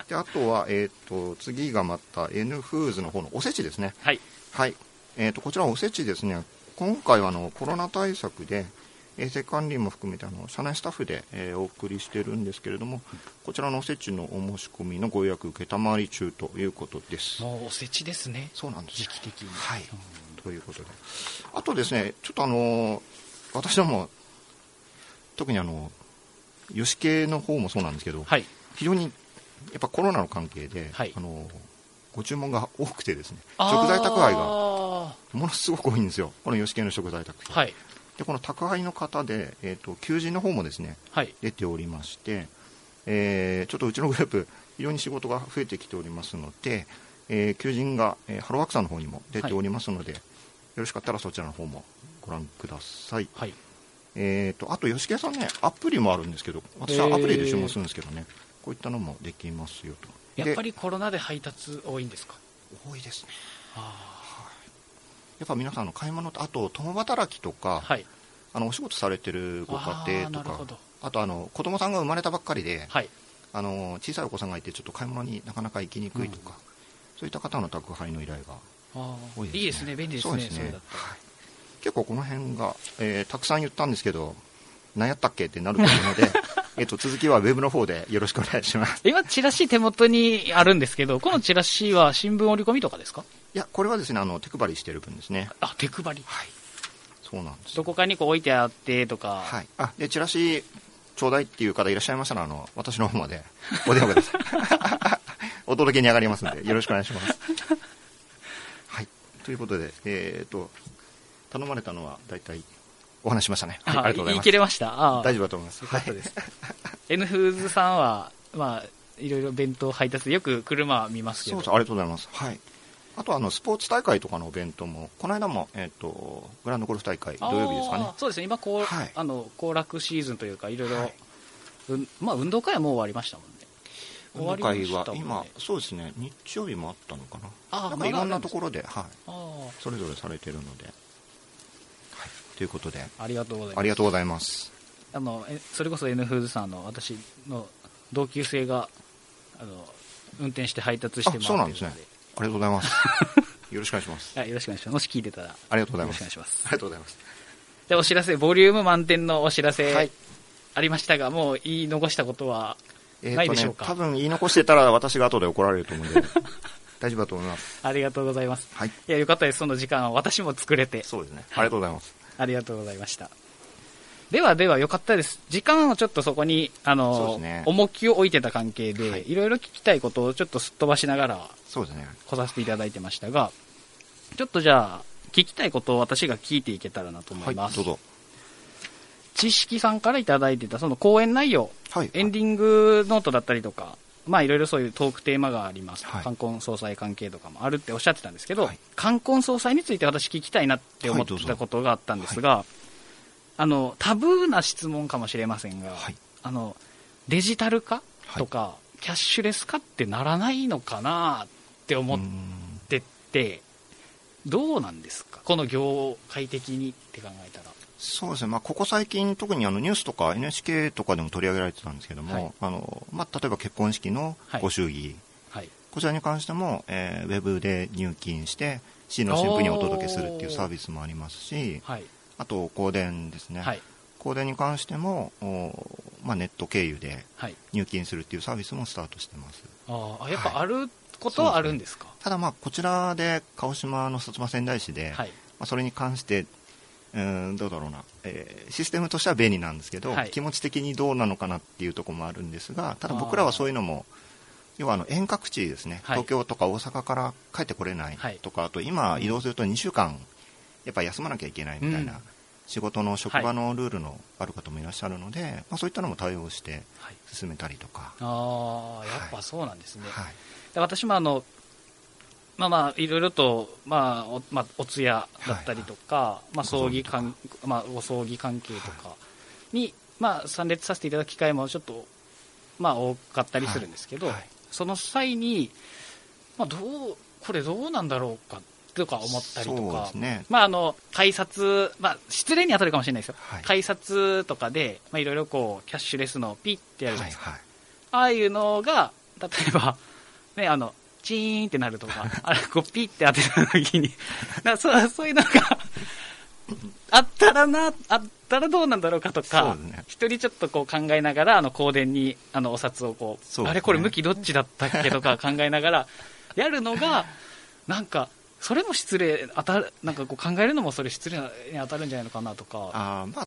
であとは、次がまた N フーズの方のおせちですね。 はい、 はい。こちらおせちですね、今回はコロナ対策で衛生管理も含めて社内スタッフで、お送りしてるんですけれども、こちらのおせちのお申し込みのご予約受けたまわり中ということです。 もうおせちですね。 そうなんです。 時期的に。 はい。ということで、あとですね、ちょっと私ども特に吉系の方もそうなんですけど、 はい、 非常にやっぱコロナの関係で、 はい、 ご注文が多くてですね、食材宅配がものすごく多いんですよ、この吉系の食材宅配。 はい、 でこの宅配の方で、求人の方もですね、 はい、 出ておりまして、ちょっとうちのグループ非常に仕事が増えてきておりますので、求人が、ハローワークさんの方にも出ておりますので、よろしかったらそちらの方もご覧ください。 はい、 あと吉系さんね、アプリもあるんですけど、私はアプリで注文するんですけどね、こういったのもできますよと。 やっぱりコロナで配達多いんですか？ 多いですね。やっぱ皆さんの買い物と、あと共働きとか、 はい、 お仕事されてるご家庭とか、あと子供さんが生まれたばっかりで、はい、小さいお子さんがいてちょっと買い物になかなか行きにくいとか、そういった方の宅配の依頼が多いですね。 いいですね、便利ですね。 そうですね。それだったら、はい、結構この辺が、たくさん言ったんですけど、何やったっけってなると思うので続きはウェブの方でよろしくお願いします。 今チラシ手元にあるんですけど、このチラシは新聞折り込みとかですか？ いや、これはですね、手配りしてる分ですね。 あ、手配り。 はい、そうなんです。 どこかに置いてあってとか。 はい。でチラシちょうだいっていう方いらっしゃいましたら、私の方までお電話くださいお届けに上がりますのでよろしくお願いしますはい、ということで、頼まれたのは大体お話しましたね。はい、ありがとうございます。 言い切れました。 大丈夫だと思います。 よかったです。N フーズさんは、いろいろ弁当配達でよく車見ますけど。 そうそう、ありがとうございます。はい。あとスポーツ大会とかのお弁当も、この間も、グランドゴルフ大会土曜日ですかね。 そうですね、今行楽シーズンというか、いろいろ、運動会はもう終わりましたもんね。 運動会は今、そうですね、日曜日もあったのかな。なんかいろんなところで、はい、それぞれされているので、はい、ということで、 ありがとうございます。 ありがとうございます。 それこそ N フーズさんの私の同級生が運転して配達してもらっているので。 そうなんですね。ありがとうございますよろしくお願いします。 よろしくお願いします。もし聞いてたらありがとうございます。 よろしくお願いします。 ありがとうございます。 で、お知らせ、ボリューム満点のお知らせありましたが、もう言い残したことはないでしょうか？ 多分言い残してたら私が後で怒られると思うので大丈夫だと思います。 ありがとうございます。 はい。 いや、よかったです。その時間は私も作れて。 そうですね。ありがとうございます。 ありがとうございました。ではよかったです。時間をちょっとそこに重きを置いてた関係で、いろいろ聞きたいことをちょっとすっ飛ばしながらそうですね。 来させていただいてましたが、ちょっとじゃあ聞きたいことを私が聞いていけたらなと思います。 はい、どうぞ。 知識さんからいただいてたその講演内容、エンディングノートだったりとか、いろいろそういうトークテーマがあります。冠婚葬祭関係とかもあるっておっしゃってたんですけど、冠婚葬祭について私聞きたいなって思ってたことがあったんですが、タブーな質問かもしれませんが、デジタル化とか、キャッシュレス化ってならないのかなって思ってて、どうなんですか、この業界的にって考えたら。 そうですね、ここ最近特にニュースとか NHK とかでも取り上げられてたんですけども、例えば結婚式のご祝儀、こちらに関しても、ウェブで入金して新郎新婦にお届けするっていうサービスもありますし、あと香典ですね、香典に関してもネット経由で入金するっていうサービスもスタートしてます。 やっぱあることはあるんですか？ ただこちらで鹿児島の薩摩川内市で、それに関してどうだろうな、システムとしては便利なんですけど、気持ち的にどうなのかなっていうところもあるんですが、ただ僕らはそういうのも要は遠隔地ですね、東京とか大阪から帰ってこれないとか、あと今移動すると2週間やっぱり休まなきゃいけないみたいな、仕事の職場のルールのある方もいらっしゃるので、そういったのも対応して進めたりとか。 やっぱそうなんですね。で、私もいろいろと、お通夜だったりとか、お葬儀関係とかに、参列させていただく機会もちょっと、多かったりするんですけど、その際に、これどうなんだろうかとか思ったりとか、 そうですね、 改札、失礼に当たるかもしれないですよ。改札とかで、いろいろキャッシュレスのピッてやるじゃないですか。ああいうのが、 例えば、ね、チーンってなるとか、こうピッて当てた時に、そういうのがあったらどうなんだろうかとか、一人ちょっとこう考えながら、香典にお札をこう、あれこれ向きどっちだったっけとか考えながらやるのが、なんか、それも失礼、なんかこう考えるのもそれ失礼に当たるんじゃないのかなとか。 まあ